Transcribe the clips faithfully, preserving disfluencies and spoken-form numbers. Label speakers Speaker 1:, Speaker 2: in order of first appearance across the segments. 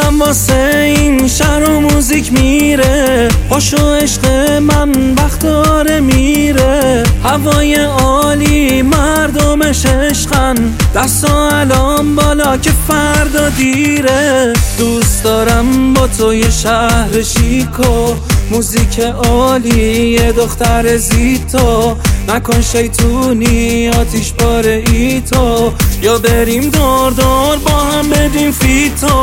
Speaker 1: دلم واسه این شهر و موزیک میره، پاشو عشق من وقت داره میره. هوای عالی مردمش عشقن، دستا الان بالا که فردا دیره. دوست دارم با تو یه شهر شیکو، موزیک عالی، یه دختر زیتو. نکن شیطونی آتیش باره ای تو، یا بریم دور دور با هم بدیم فیتو.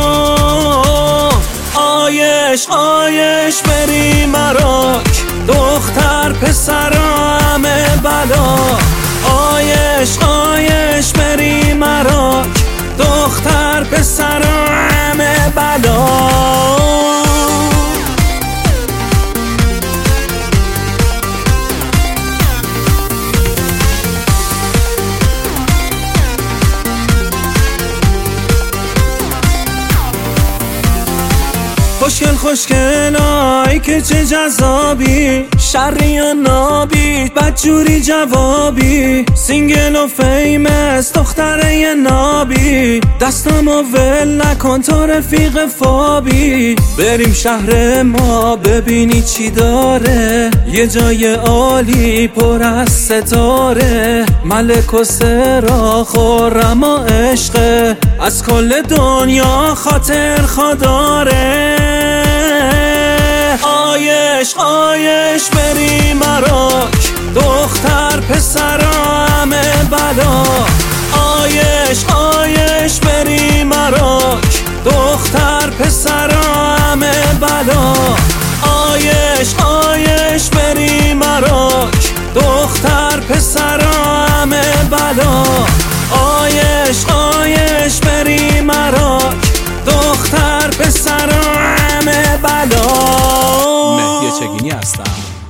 Speaker 1: آیش آیش بریم مراک، دختر پسر همه بلا. آیش آیش بریم مراک، دختر پسر همه بلا. خوشگل خوشگل آی که چه جذابی، شری یا نابی بدجوری جوابی. سینگل و فیمس دختره یه نابی، دستمو ول نکن تو رفیق فابی. بریم شهر ما ببینی چی داره، یه جای عالی پر از ستاره. ملک و سرا خرم و عشقه، از کل دنیا خاطر خداره. آیش آیش بریم مراک، دختر پسر همه بلا. آیش آیش بریم مراک، دختر پسر همه بلا. آیش آیش بریم مراک، دختر پسر همه بلا. آیش آیش بریم مراک، دختر پسر همه بلا.
Speaker 2: مهدی چگینی هستم.